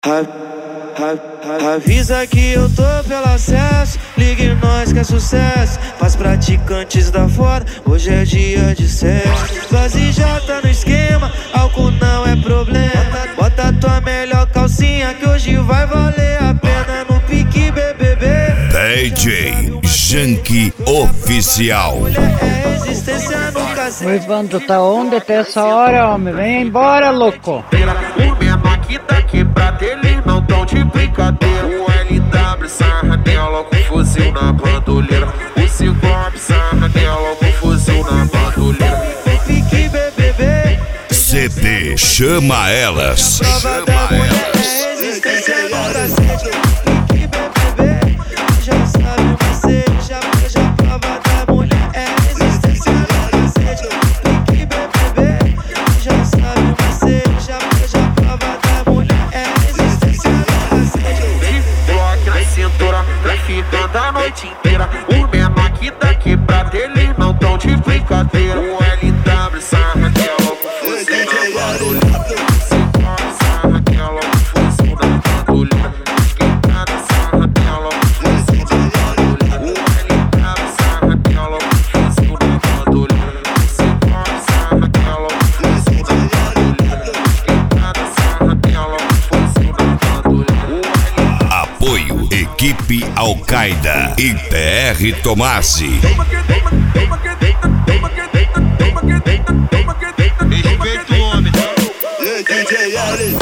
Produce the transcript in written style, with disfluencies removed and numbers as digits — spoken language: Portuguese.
Avisa que eu tô pelo acesso, ligue nós que é sucesso. Pras praticantes da foda, hoje é dia de sexo. Quase já tá no esquema, álcool não é problema. Bota tua melhor calcinha que hoje vai valer a pena no pique BBB. DJ Janky Oficial. Mulher é resistência no cacete. Oi, bando, tá onde até essa hora, homem? Vem embora, louco. O menor que tá quebrado, eles não tão de brincadeira. O LW sarra dela com fuzil na bandoleira. O Ciclope sarra dela com fuzil na bandoleira. Pique BBB. CD Chama Elas. Prova da mulher é resistência no cacete. Pique BBB. Já sabe o macete, já prova da mulher é resistência no cacete. Pique BBB. Já sabe o macete, já prova da mulher é resistência no cacete. Bloque na cintura, traficando a noite inteira. O menor que tá quebrado, eles não tão de brincadeira. O LW sarra dela com fuzil na bandoleira. O Ciclope sarra dela com fuzil na bandoleira. Esquentada sarra dela com fuzil na bandoleira. O LW sarra dela com fuzil na bandoleira. O Ciclope sarra dela com fuzil na bandoleira. Esquentada sarra dela com fuzil na bandoleira. Apoio Equipe Al-Qaeda e PR Tomasi. Respeito o homem. DJ Ali.